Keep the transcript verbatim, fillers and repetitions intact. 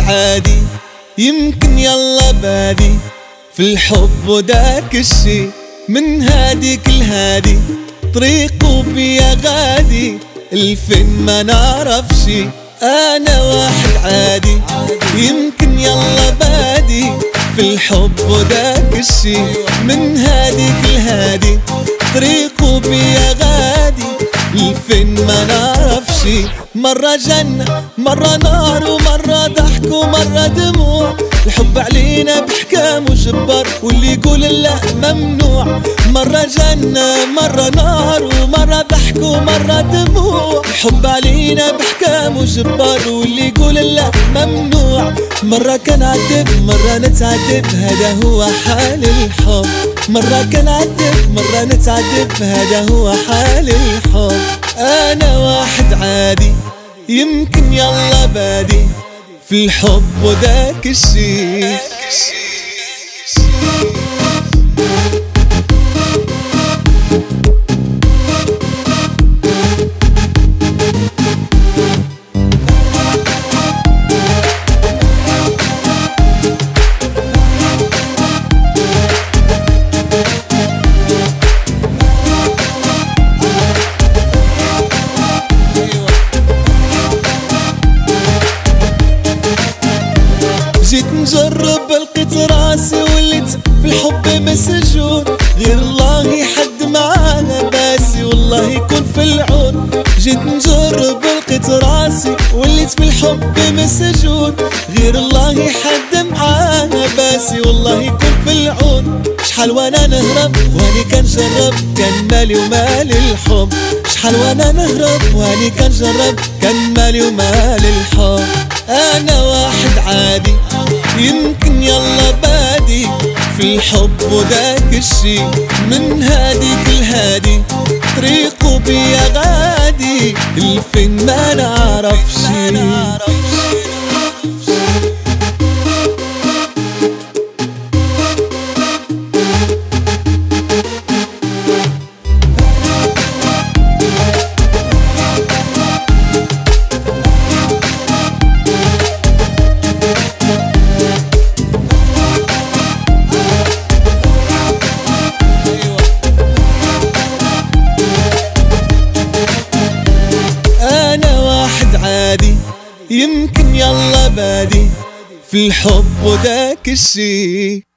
عادي يمكن يلا بادي في الحب وداك الشي، من هادي كل هادي طريقه بيا غادي، الفين ما نعرف شي. انا واحد عادي يمكن يلا بادي في الحب وداك الشي، من هادي كل هادي طريقه بيا غادي، الفين ما نعرف شي. مرة جنة مرة نار ومرة ضحك ومرة دموع، الحب علينا بحكام وجبار واللي يقول لا ممنوع. مرة جنة مرة نار ومرة ضحك ومرة دموع، الحب علينا بحكام وجبار واللي يقول لا ممنوع. مرة كنعذب مرة نتعذب هذا هو حال الحب، مرة كنعذب مرة نتعذب هذا هو حال الحب. أنا واحد عادي يمكن يلا بادي في الحب وذاك الشي. جيت نجرب لقيت راسي وليت في الحب مسجون، غير الله حد معانا باسي والله يكون في العون. جيت نجرب لقيت راسي وليت في الحب مسجون، غير الله حد معانا باسي والله يكون في العون. شحال وانا نهرب واني كنجرب كان مالي ومال الحب، شحال وانا نهرب واني كنجرب كان مالي ومال الحب. انا واحد عادي يمكن يلا بادي في الحب وذاك الشي، من هادي كل هادي طريقه بيا غادي، الفين ما نعرف شي. عادي يمكن يلا بادي في الحب وذاك الشي.